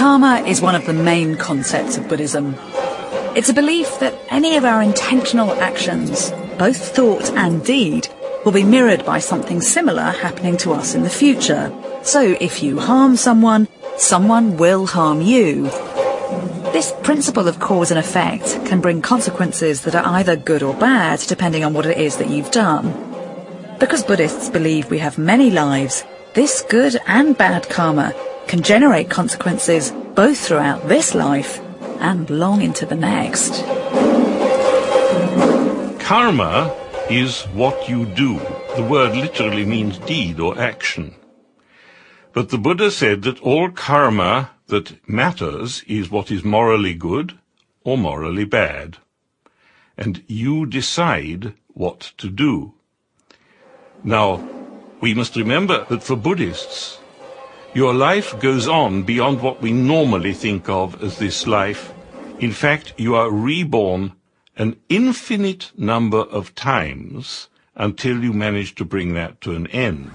Karma is one of the main concepts of Buddhism. It's a belief that any of our intentional actions, both thought and deed, will be mirrored by something similar happening to us in the future. So if you harm someone, someone will harm you. This principle of cause and effect can bring consequences that are either good or bad, depending on what it is that you've done. Because Buddhists believe we have many lives, this good and bad karma can generate consequences both throughout this life and long into the next. Karma is what you do. The word literally means deed or action. But the Buddha said that all karma that matters is what is morally good or morally bad. And you decide what to do. Now, we must remember that for Buddhists, your life goes on beyond what we normally think of as this life. In fact, you are reborn an infinite number of times until you manage to bring that to an end.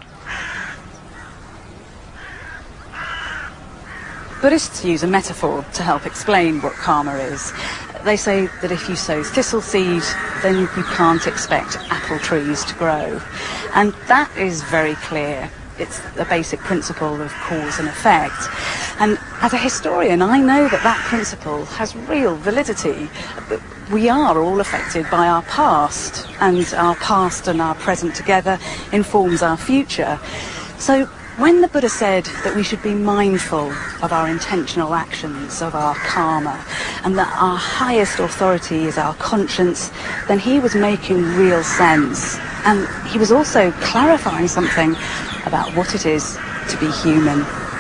Buddhists use a metaphor to help explain what karma is. They say that if you sow thistle seed, then you can't expect apple trees to grow. And that is very clear. It's the basic principle of cause and effect. And as a historian, I know that that principle has real validity. We are all affected by our past, and our past and our present together informs our future. So when the Buddha said that we should be mindful of our intentional actions, of our karma, and that our highest authority is our conscience, then he was making real sense. And he was also clarifying something about what it is to be human.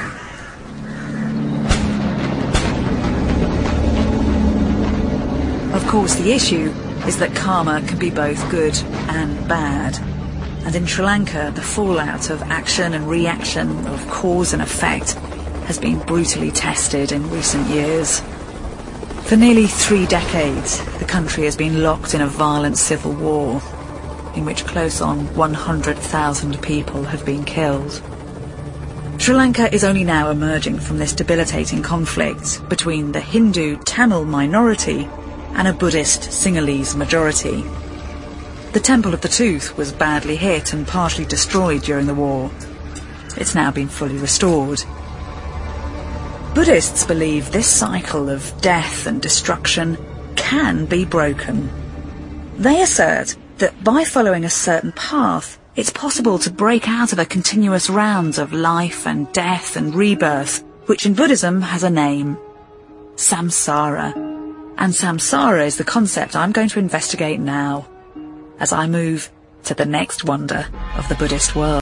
Of course, the issue is that karma can be both good and bad. And in Sri Lanka, the fallout of action and reaction, of cause and effect, has been brutally tested in recent years. For nearly 3 decades, the country has been locked in a violent civil war, in which close on 100,000 people have been killed. Sri Lanka is only now emerging from this debilitating conflict between the Hindu Tamil minority and a Buddhist Sinhalese majority. The Temple of the Tooth was badly hit and partially destroyed during the war. It's now been fully restored. Buddhists believe this cycle of death and destruction can be broken. They assert that by following a certain path, it's possible to break out of a continuous round of life and death and rebirth, which in Buddhism has a name: samsara. And samsara is the concept I'm going to investigate now, as I move to the next wonder of the Buddhist world.